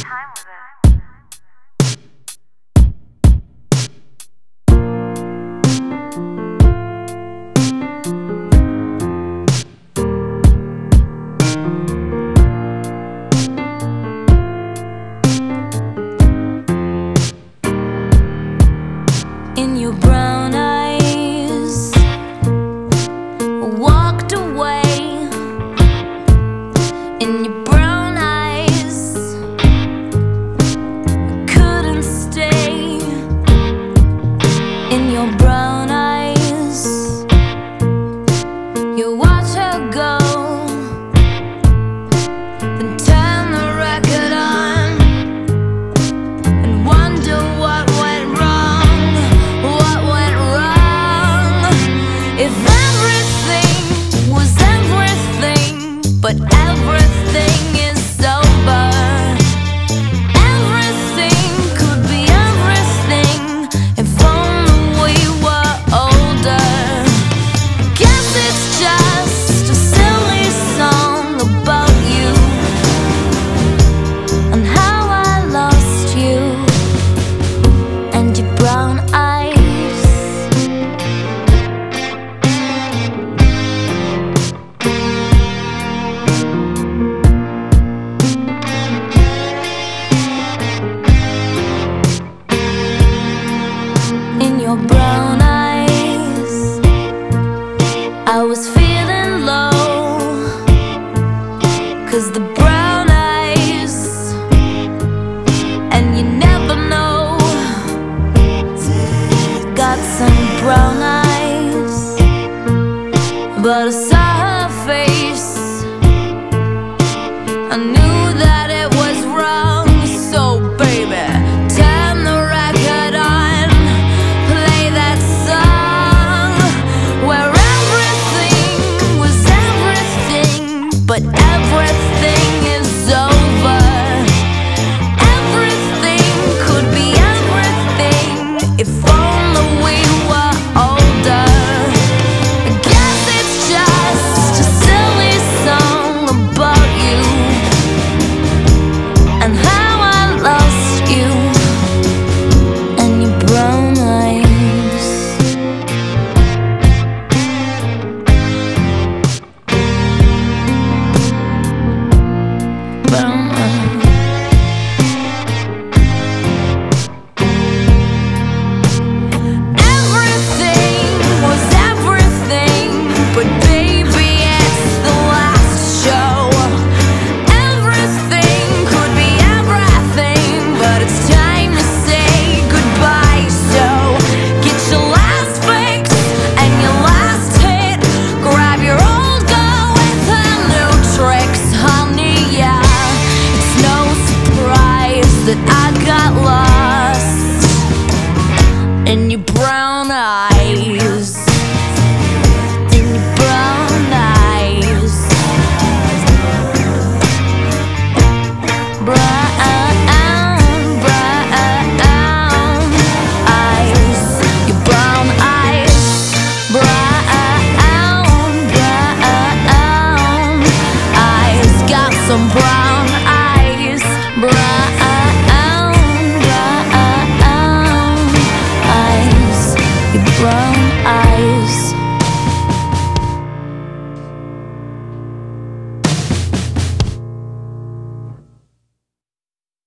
time with it. In your brown eyes, walked away. In your brown eyes, couldn't stay. In your brown eyes, you watch her go, then turn the record on and wonder what went wrong. What went wrong? If everything was everything, but everything is over. Everything could be everything if only we were older. Guess it's just a silly song about you and how I lost you and your brown eyes. In your brown eyes, I was feeling low, 'cause the brown eyes, and you never know, got some brown eyes. But I saw her face, I knew that it was wrong. So baby, turn the record on, play that song where everything was everything, but everything is over. Everything could be everything if only we were older. I guess it's just a silly song about you and how I lost you and your brown eyes. Brown eyes. Everything was everything, but baby, it's the last show. Everything could be everything, but it's time to say goodbye. So get your last fix and your last hit. Grab your old girl with her new tricks, honey. Yeah, it's no surprise that I got lost in your brown eyes. In your brown eyes. Brown eyes. Your brown eyes. Brown eyes. Got some brown